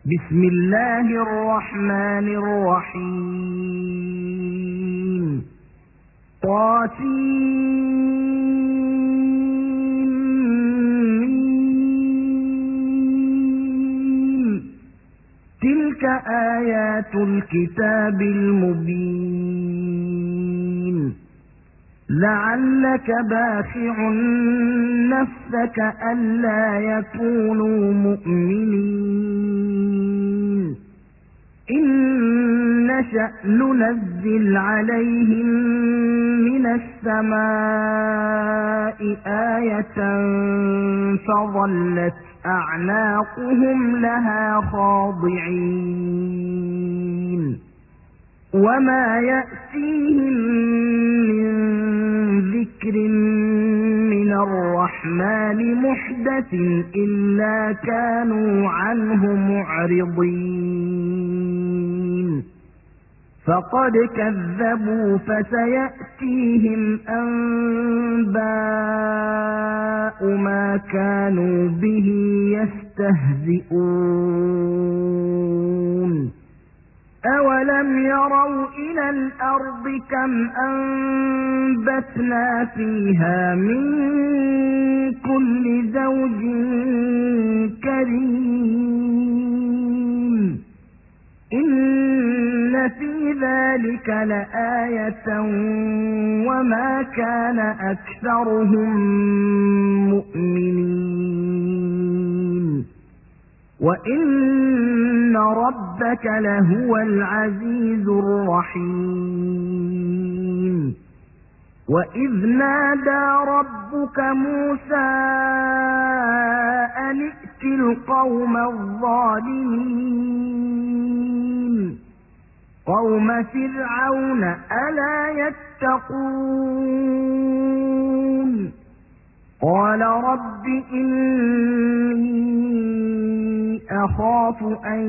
بسم الله الرحمن الرحيم طاسين تلك آيات الكتاب المبين لعلك باخع نفسك ألا يكونوا مؤمنين إن نشأ ننزل عليهم من السماء آية فظلت أعناقهم لها خاضعين وما يأتيهم من ذكر من الرحمن محدث إلا كانوا عنه معرضين فقد كذبوا فسيأتيهم أنباء ما كانوا به يستهزئون أولم يروا إلى الأرض كم أنبتنا فيها من كل زوج كريم إن في ذلك لآية وما كان أكثرهم مؤمنين وإن ربك لهو العزيز الرحيم وإذ نادى ربك موسى أن ائت القوم الظالمين قوم فرعون ألا يتقون قال رب إني أخاف أن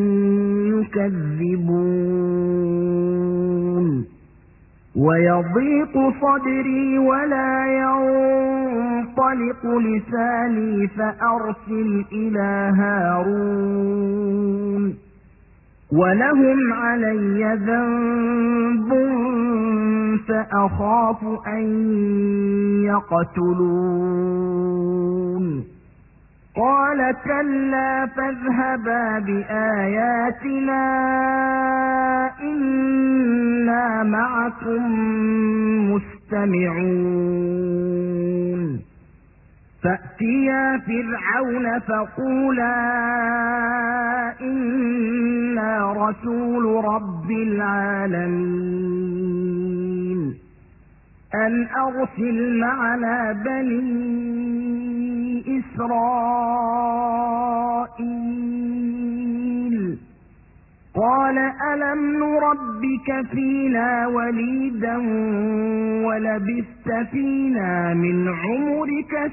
يكذبون ويضيق صدري ولا ينطلق لساني فأرسل إلى هارون ولهم علي ذنب فأخاف أن يقتلون قال كلا فاذهبا بآياتنا إنا معكم مستمعون فأتيا فرعون فقولا إنا رسول رب العالمين أن أرسل معنا بني إسرائيل قال ألم نربك فينا وليدا ولبثت فينا من عمرك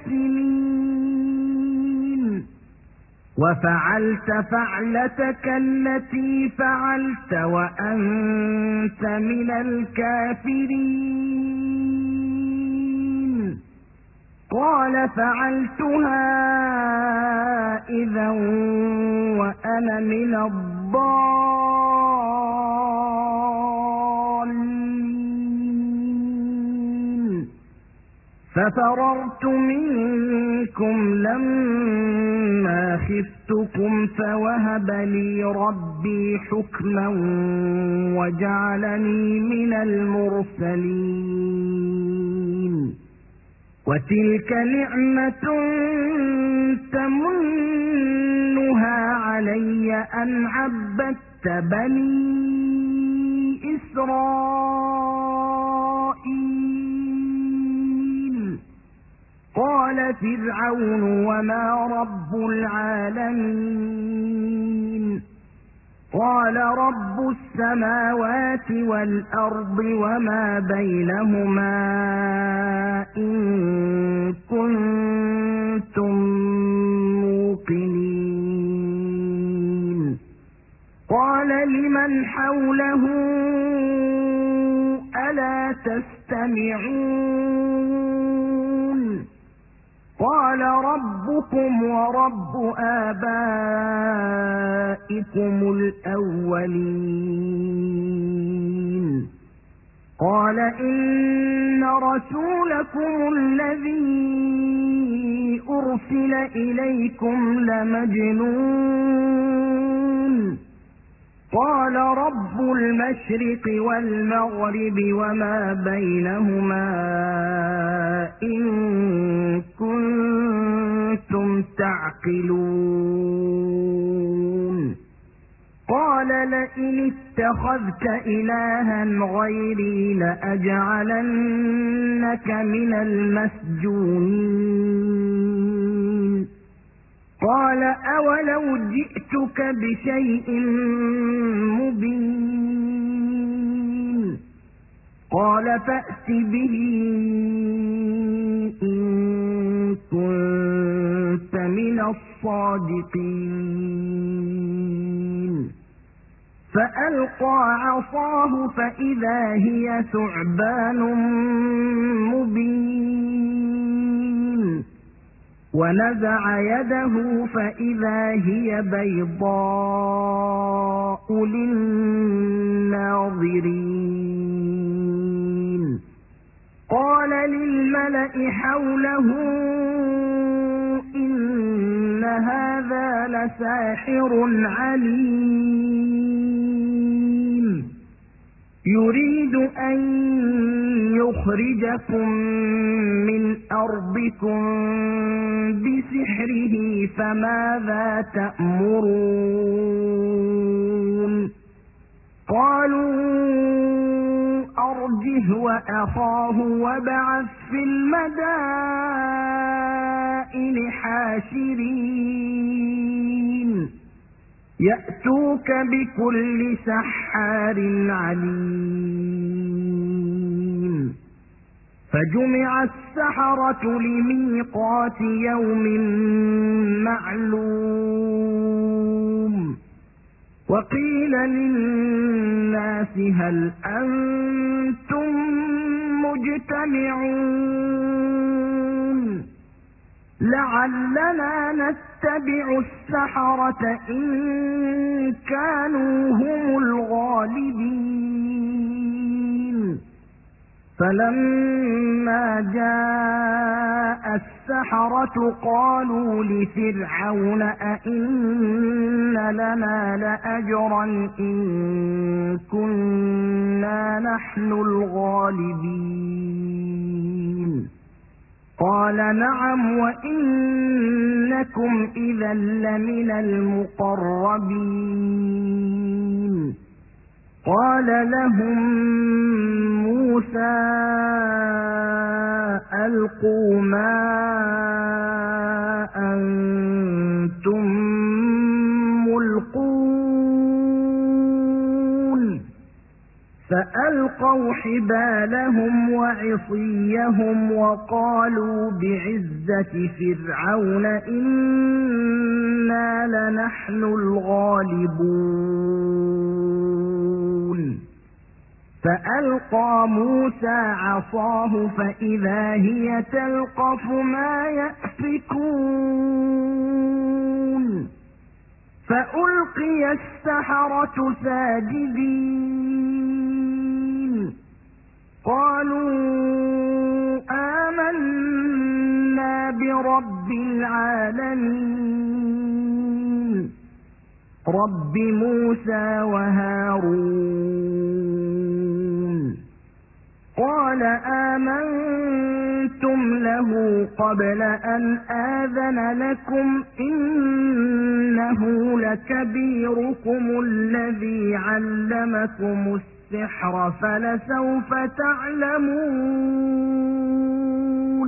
سنين وفعلت فعلتك التي فعلت وأنت من الكافرين قال فعلتها إذا وأنا من الضالين ففررت منكم لما خفتكم فوهب لي ربي حكما وجعلني من المرسلين وتلك نعمة تمنها علي أن عبدت بني إسرائيل قال فرعون وما رب العالمين قال رب السماوات والأرض وما بينهما إن كنتم موقنين قال لمن حوله ألا تستمعون قال ربكم ورب آبائكم الأولين قال إن رسولكم الذي أرسل إليكم لمجنون قال رب المشرق والمغرب وما بينهما إن كنتم تعقلون قال لئن اتخذت إلها غيري لأجعلنك من المسجونين قال أولو جئتك بشيء مبين قال فأت به إن كنت من الصادقين فألقى عصاه فإذا هي ثعبان مبين ونزع يده فإذا هي بيضاء للناظرين قال للملأ حوله إن هذا لساحر عليم يريد أن يخرجكم من أرضكم بسحره فماذا تأمرون قالوا أرجه وأخاه وابعث في المدائن حاشرين يأتوك بكل سحار عليم فجمع السحرة لميقات يوم معلوم وقيل للناس هل أنتم مجتمعون لعلنا نتبع السحرة إن كانوا هم الغالبين فلما جاء السحرة قالوا لفرعون أئن لنا لأجرا إن كنا نحن الغالبين قال نعم وإنكم إذا لمن المقربين قال لهم موسى ألقوا ما أنتم ملقون فألقوا حبالهم وعصيهم وقالوا بعزة فرعون إنا لنحن الغالبون فألقى موسى عصاه فإذا هي تلقف ما يأفكون فألقي السحرة ساجدين قالوا آمنا برب العالمين رب موسى وهارون قال آمنتم له قبل أن آذن لكم إنه لكبيركم الذي علمكم السحر فلسوف تعلمون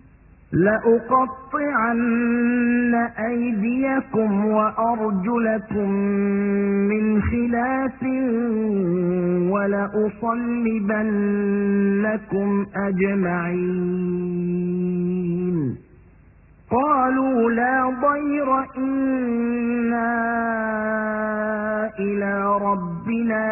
لأقطعن أيديكم وأرجلكم من خلاف ولأصلبنكم أجمعين قالوا لا ضير إنا إلى ربنا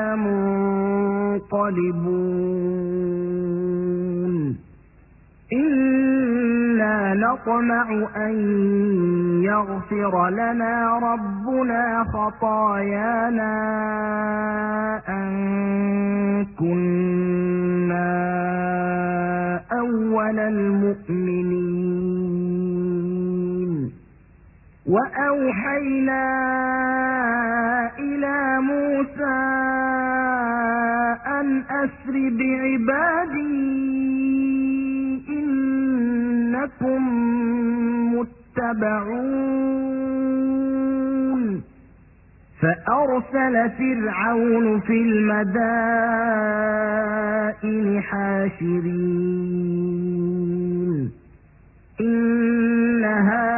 منقلبون إنا إنا نطمع أن يغفر لنا ربنا خطايانا أن كنا أول المؤمنين وأوحينا إلى موسى أن أسر بعبادي إنكم متبعون فأرسل فرعون في المدائن حاشرين إن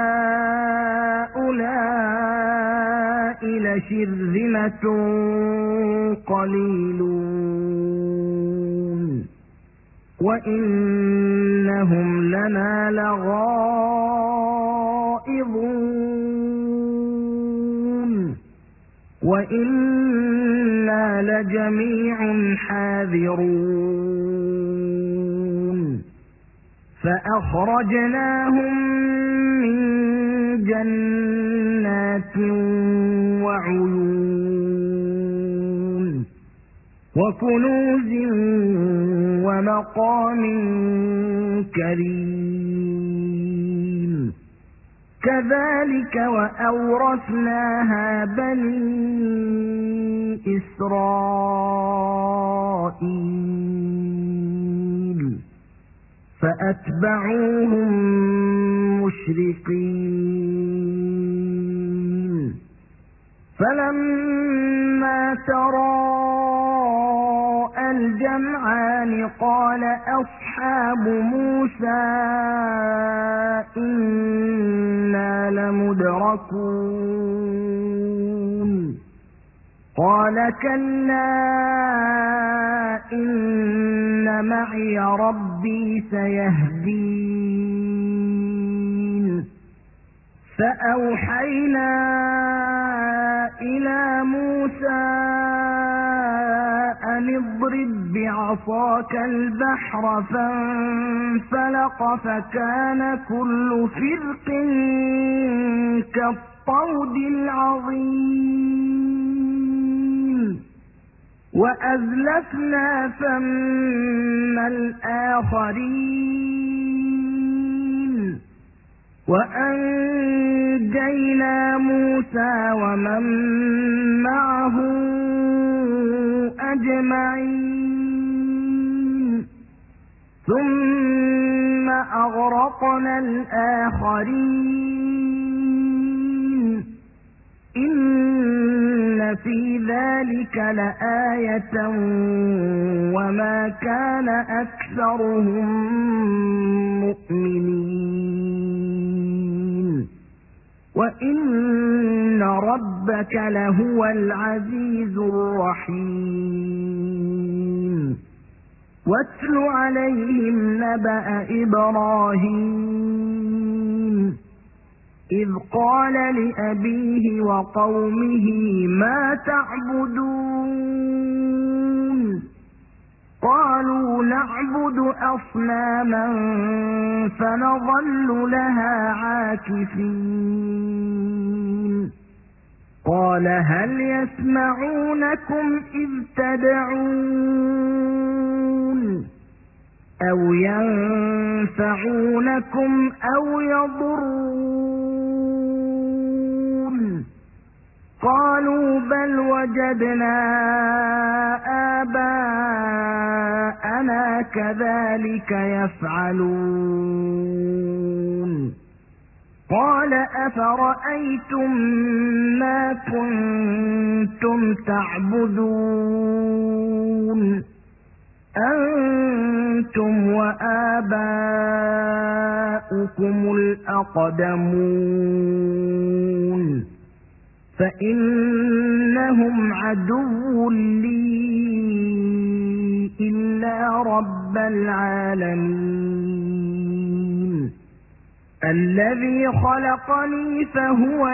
هؤلاء لشرذمة قليلون وإنهم لنا لغائظون وإنا لجميع حاذرون فأخرجناهم من جنات وعيون وكنوز ومقام كريم كذلك وأورثناها بني إسرائيل فأتبعوهم مشرقين فلما تراءى الجمعان قال أصحاب موسى إنا لمدركون قال كلا إن معي ربي سيهدين فأوحينا إلى موسى أن اضرب بعصاك البحر فانفلق فكان كل فرق كالطود العظيم وأزلفنا ثم الآخرين وأنجينا موسى ومن معه أجمعين ثم أغرقنا الآخرين إن في ذلك لآية وما كان أكثرهم مؤمنين وإن ربك لهو العزيز الرحيم واتل عليهم نبأ إبراهيم إذ قال لأبيه وقومه ما تعبدون قالوا نعبد أصناما فنظل لها عاكفين قال هل يسمعونكم إذ تدعون أو ينفعونكم أو يضرون قالوا بل وجدنا آباءنا كذلك يفعلون قال أفرأيتم ما كنتم تعبدون أنتم وآباؤكم الأقدمون فإنهم عدو لي إلا رب العالمين الذي خلقني فهو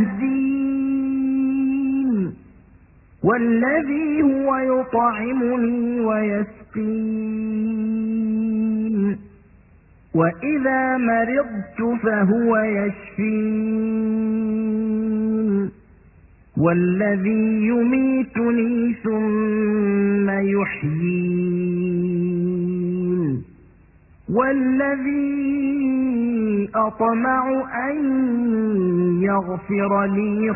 يهدين والذي هو يطعمني ويسقين وإذا مرضت فهو يشفين والذي يميتني ثم يحيين والذي أطمع أن يغفر لي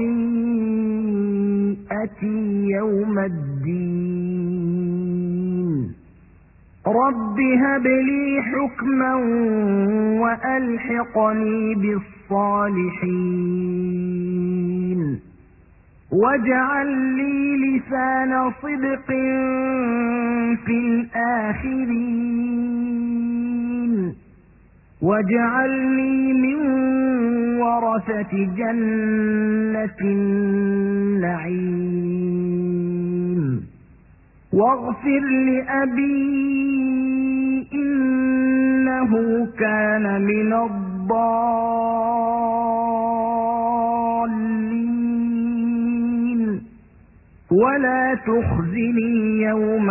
خطيئتي يوم الدين رب هب لي حكما وألحقني بالصالحين واجعل لي لسان صدق في الآخرين واجعلني من ورثة جنة النعيم واغفر لأبي إنه كان من الضالين ولا تخزني يوم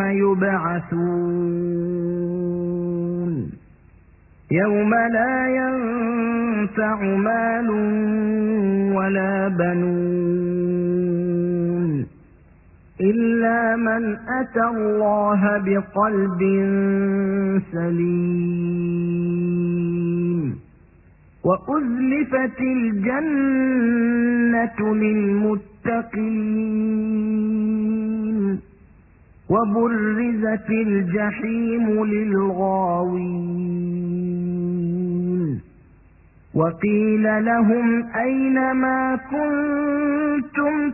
يبعثون يوم لا ينفع مال ولا بنون إلا من أتى الله بقلب سليم وأزلفت الجنة للمتقين وبرزت الجحيم للغاوين وقيل لهم أين ما كنتم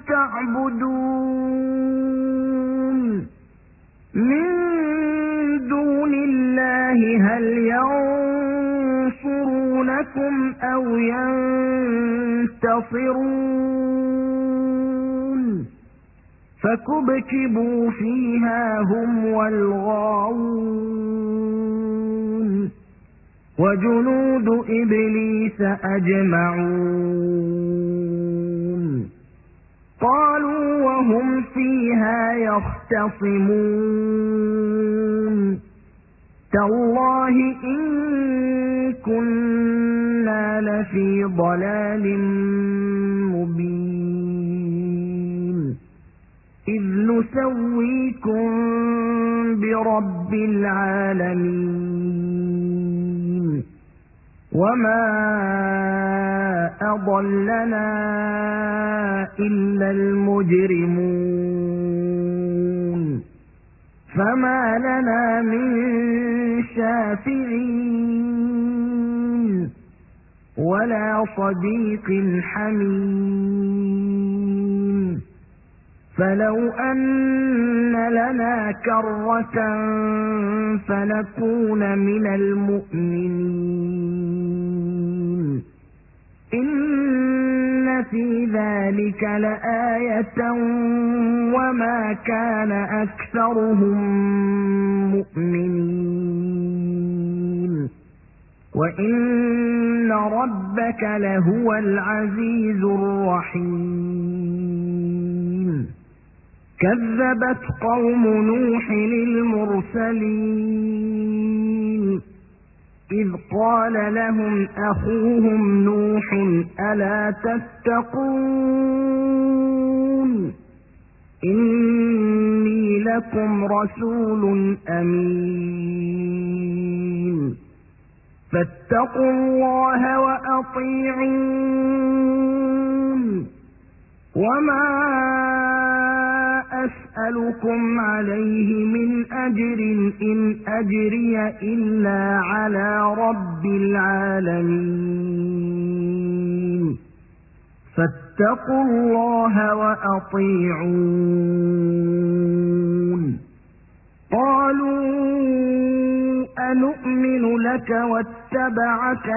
تعبدون من دون الله هل ينصرونكم أو ينتصرون فكبكبوا فيها هم والغاوون وجنود إبليس أجمعون قالوا وهم فيها يختصمون تالله إن كنا لفي ضلال مبين إذ نسويكم برب العالمين وما أضلنا إلا المجرمون فما لنا من شافعين ولا صديق حميم فلو أن لنا كرة فنكون من المؤمنين إن في ذلك لآية وما كان أكثرهم مؤمنين وإن ربك لهو العزيز الرحيم كذبت قوم نوح المرسلين إذ قال لهم أخوهم نوح ألا تتقون إني لكم رسول أمين فاتقوا الله وأطيعون وما أسألكم عليه من أجر إن أجري إلا على رب العالمين فاتقوا الله وأطيعون قالوا أنؤمن لك واتبعك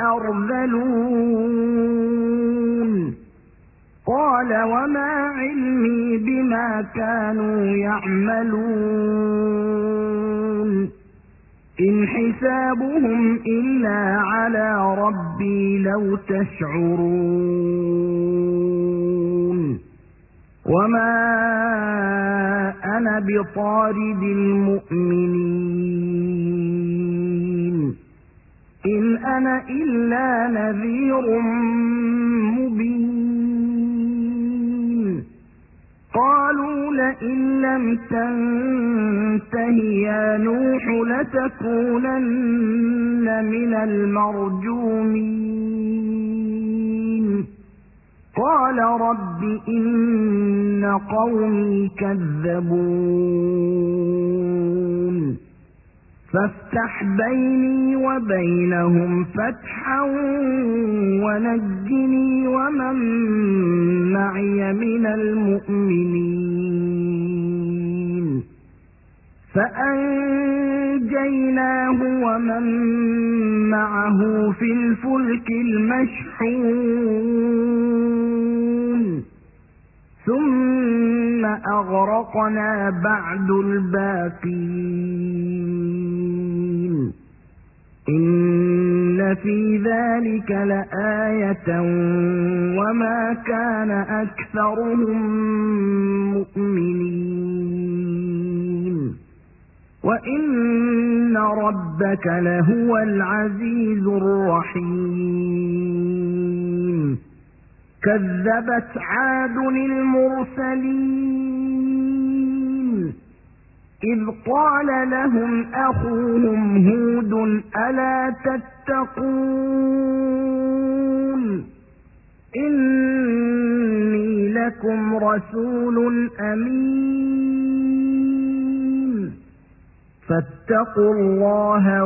الأرذلون قال وما علمي بما كانوا يعملون إن حسابهم إلا على ربي لو تشعرون وما أنا بطارد المؤمنين إن أنا إلا نذير مبين قالوا لئن لم تنته يا نوح لتكونن من المرجومين قال رب إن قومي كذبون فافتح بيني وبينهم فتحا ونجني ومن معي من المؤمنين فأنجيناه ومن معه في الفلك المشحون ثم أغرقنا بعد الباقين إن في ذلك لآية وما كان أكثرهم مؤمنين وإن ربك لهو العزيز الرحيم كذبت عاد المرسلين إذ قال لهم أخوهم هود ألا تتقون إني لكم رسول أمين فاتقوا الله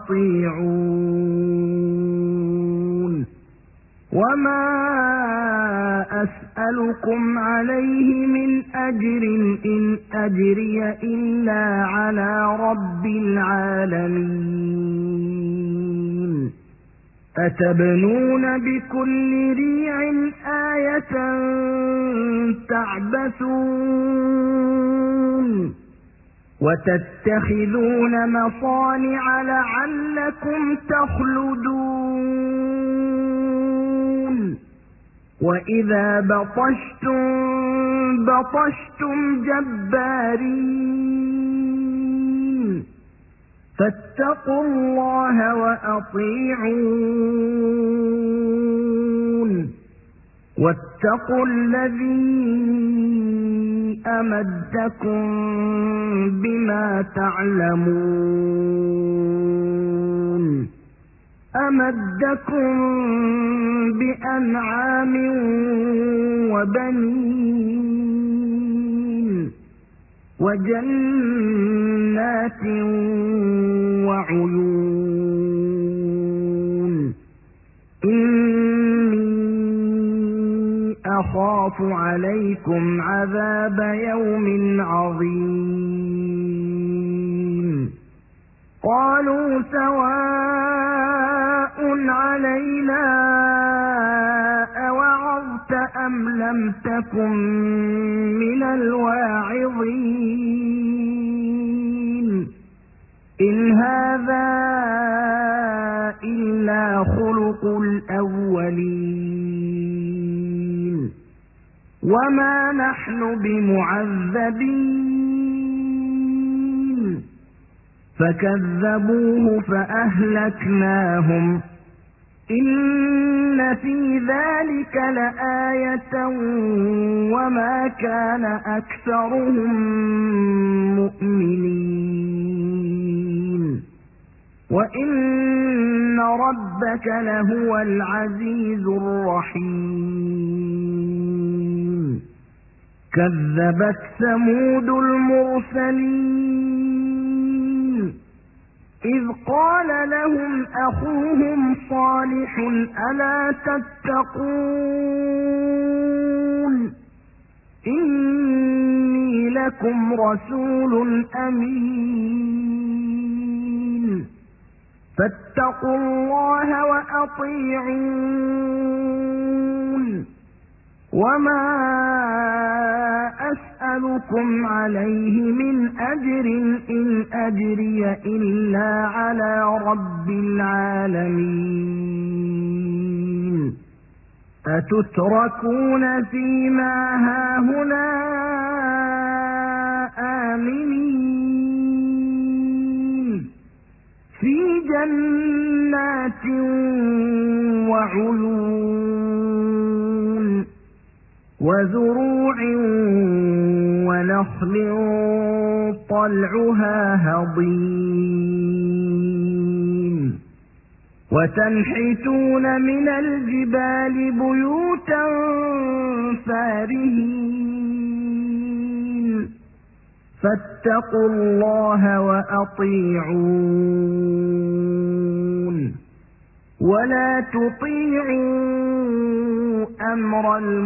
وأطيعون وما أسألكم عليه من أجر إن أجري إلا على رب العالمين أتبنون بكل ريع آية تعبثون وتتخذون مصانع لعلكم تخلدون وإذا بطشتم جبارين فاتقوا الله وأطيعون واتقوا الذي أمدكم بما تعلمون أمدكم بأنعام وبنين وجنات وعيون إني أخاف عليكم عذاب يوم عظيم قالوا سواء علينا أوعظت أم لم تكن من الواعظين إن هذا إلا خلق الأولين وما نحن بمعذبين فكذبوه فأهلكناهم إن في ذلك لآية وما كان أكثرهم مؤمنين وإن ربك لهو العزيز الرحيم كذبت ثمود المرسلين إذ قال لهم أخوهم صالح ألا تتقون إني لكم رسول أمين فاتقوا الله وأطيعون وما أسألكم عليه من أجر إن أجري إلا على رب العالمين أتتركون فيما هاهنا آمنين في جنات وزروع ونخل طلعها هضيم وتنحتون من الجبال بيوتا فارهين فاتقوا الله وأطيعون ولا تطيعوا أمر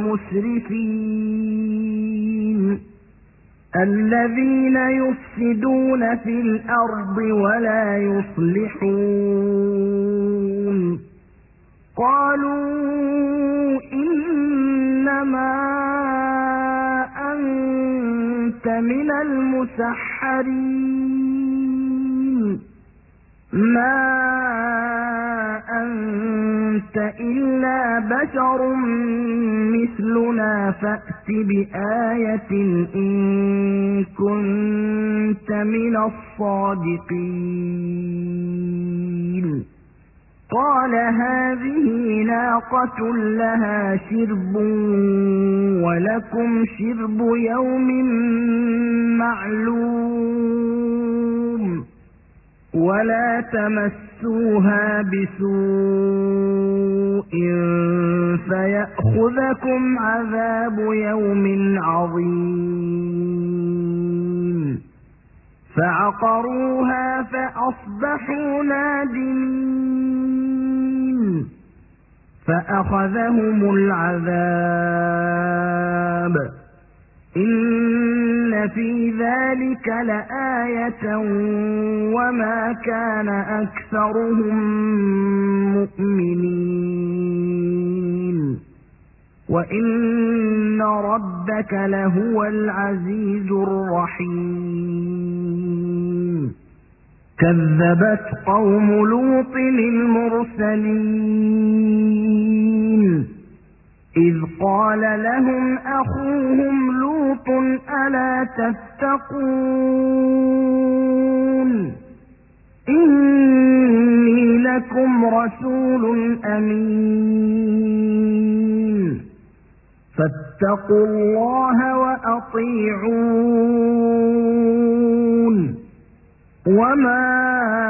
المسرفين الذين يفسدون في الأرض ولا يصلحون قالوا إنما أنت من المسحرين ما أنت إلا بشر مثلنا فأت بآية إن كنت من الصادقين قال هذه ناقة لها شرب ولكم شرب يوم معلوم ولا تمسوها بسوء فيأخذكم عذاب يوم عظيم فعقروها فأصبحوا نادمين فأخذهم العذاب إن في ذلك لآية وما كان أكثرهم مؤمنين وإن ربك لهو العزيز الرحيم كذبت قوم لوط المرسلين إذ قال لهم أخوهم لوط ألا تتقون إني لكم رسول أمين فاتقوا الله وأطيعون وما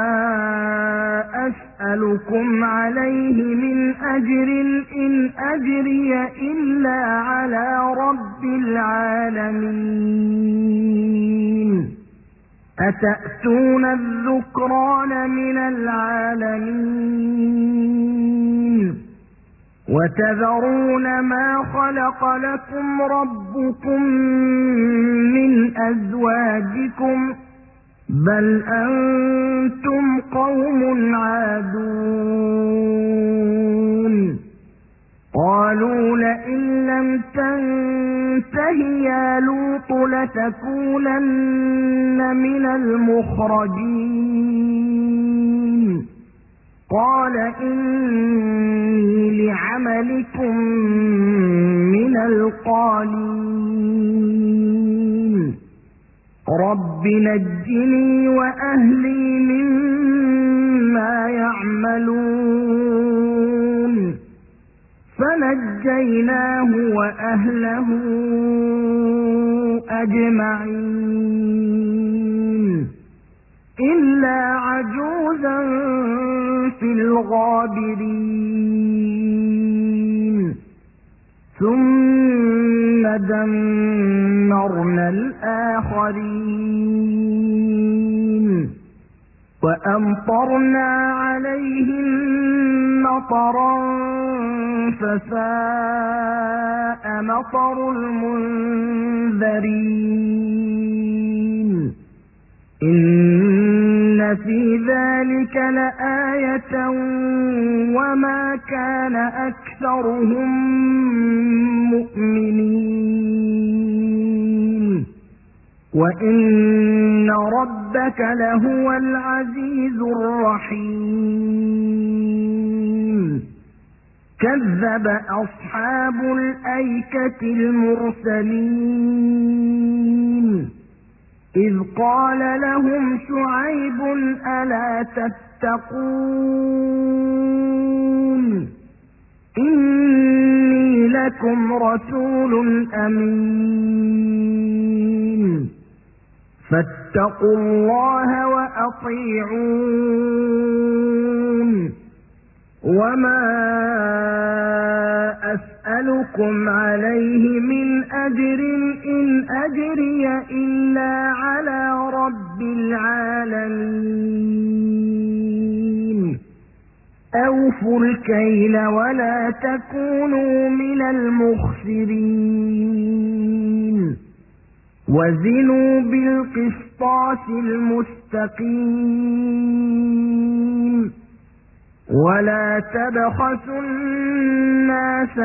أسألكم عليه من أجر إن أجري إلا على رب العالمين أتأتون الذكران من العالمين وتذرون ما خلق لكم ربكم من أزواجكم بل أنتم قوم عادون قالوا لئن لم تنته يا لوط لتكونن من المخرجين قال إني لعملكم من القالين رب نجني وأهلي مما يعملون فنجيناه وأهله أجمعين إلا عجوزا في الغابرين ثم دمرنا الآخرين وأمطرنا عليهم مطرا فساء مطر المنذرين إن في ذلك لآية وما كان أكثرهم مؤمنين وإن ربك لهو العزيز الرحيم كذب أصحاب الأيكة المرسلين إذ قال لهم شعيب ألا تتقون إني لكم رسول أمين فاتقوا الله وأطيعون وما أسألكم عليه من أجر إن أجري إلا على رب العالمين أوفوا الكيل ولا تكونوا من المخسرين وزنوا بالقسطاس المستقيم ولا تبخسوا الناس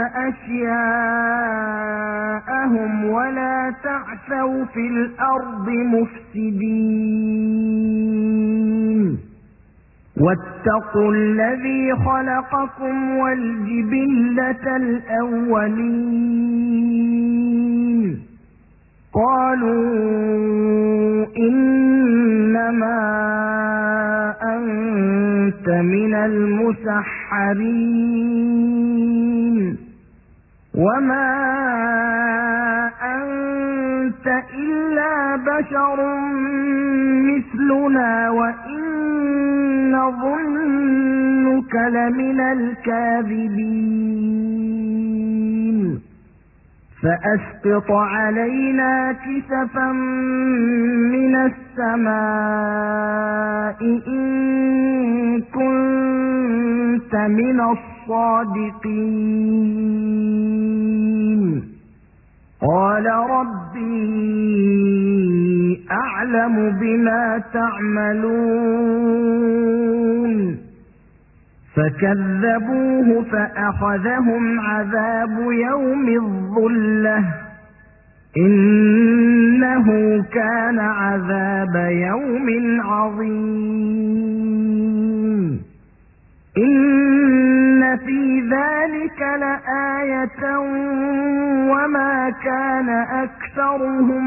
أشياءهم ولا تعثوا في الأرض مفسدين واتقوا الذي خلقكم والجبلة الأولين قالوا إنما أنت من المسحرين وما أنت إلا بشر مثلنا وإن نظنك لمن الكاذبين فأسقط علينا كسفا من السماء إن كنت من الصادقين قال ربي أعلم بما تعملون فكذبوه فأخذهم عذاب يوم الظلة إنه كان عذاب يوم عظيم إن في ذلك لآية وما كان أكثرهم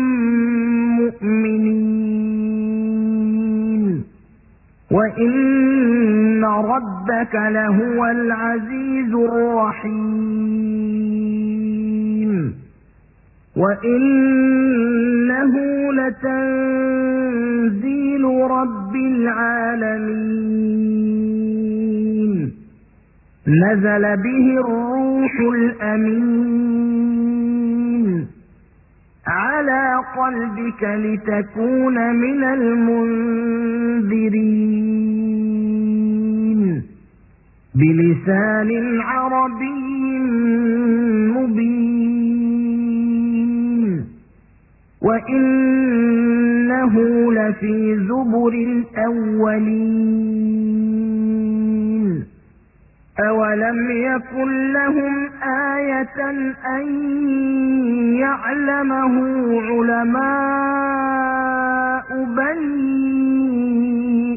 مؤمنين وإن ربك لهو العزيز الرحيم وإنه لتنزيل رب العالمين نزل به الروح الأمين على قلبك لتكون من المنذرين بلسان عربي مبين وإنه لفي زبر الأولين أولم يكن لهم آية أن يعلمه علماء بني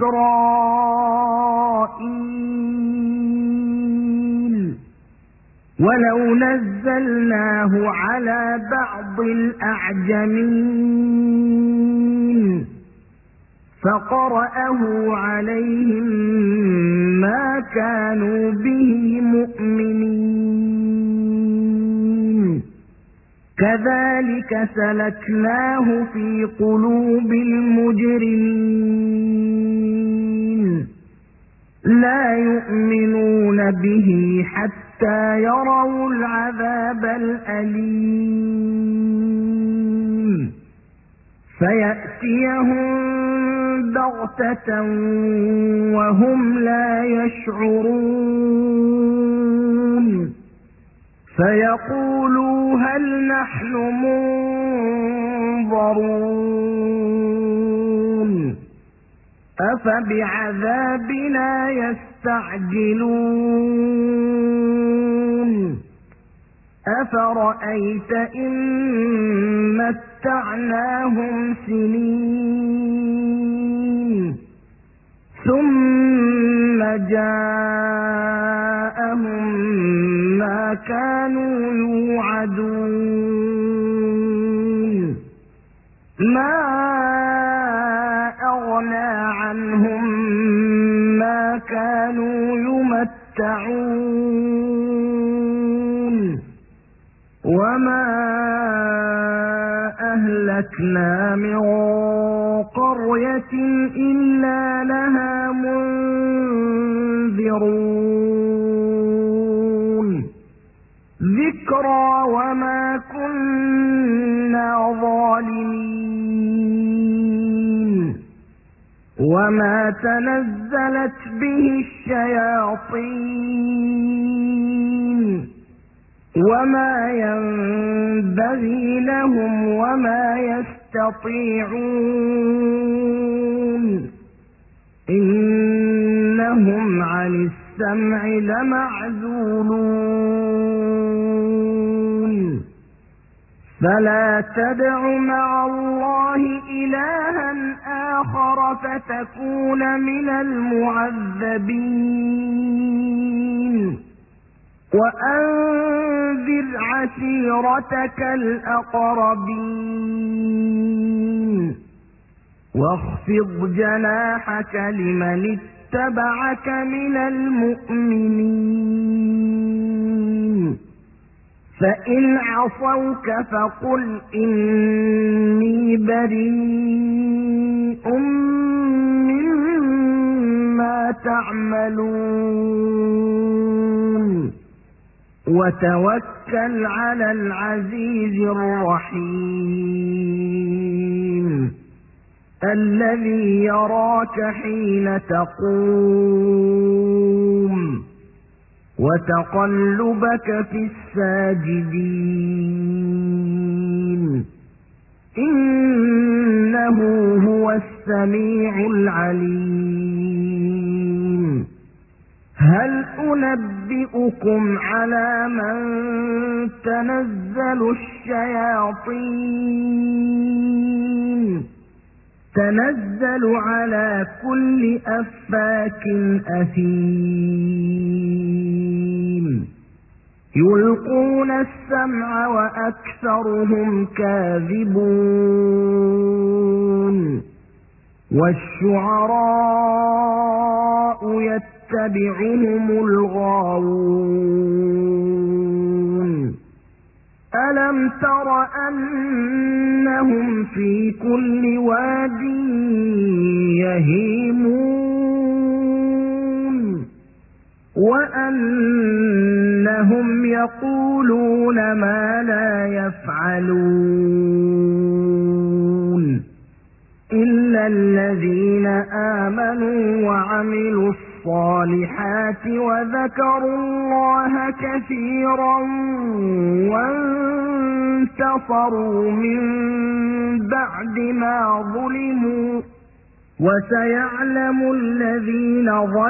إسرائيل ولو نزلناه على بعض الأعجمين فقرأه عليهم ما كانوا به مؤمنين كذلك سلكناه في قلوب المجرمين لا يؤمنون به حتى يروا العذاب الأليم فيأتيهم بغتة وهم لا يشعرون فيقولوا هل نحن منظرون أفبعذابنا يستعجلون أفرأيت إن متعناهم سنين ثم جاءهم ما كانوا يوعدون ما أغنى عنهم ما كانوا يمتعون يتمتعون وما أهلكنا من قرية إلا لها منذرون ذكرى وما كنا ظالمين وما تنزلت به الشياطين وما ينبغي لهم وما يستطيعون إنهم عن السمع لمعزولون فلا تدع مع الله إلها آخر فتكون من المعذبين وأنذر عشيرتك الأقربين واخفض جناحك لمن اتبعك من المؤمنين فإن عصوك فقل إني بريء مما تعملون وتوكل على العزيز الرحيم الذي يراك حين تقوم وتقلبك في الساجدين إنه هو السميع العليم هل أنبئكم على من تنزل الشياطين تنزل على كل أفاك أثيم يلقون السمع وأكثرهم كاذبون والشعراء يتبعهم الغاوون ألم تر أنهم في كل واد يهيمون وأنهم يقولون ما لا يفعلون إلا الذين آمنوا وعملوا الصالحات وذكروا الله كثيرا وانتصروا من بعد ما ظلموا وسيعلم الذين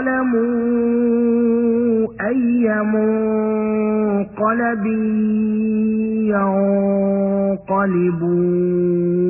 ظلموا أي منقلب ينقلبون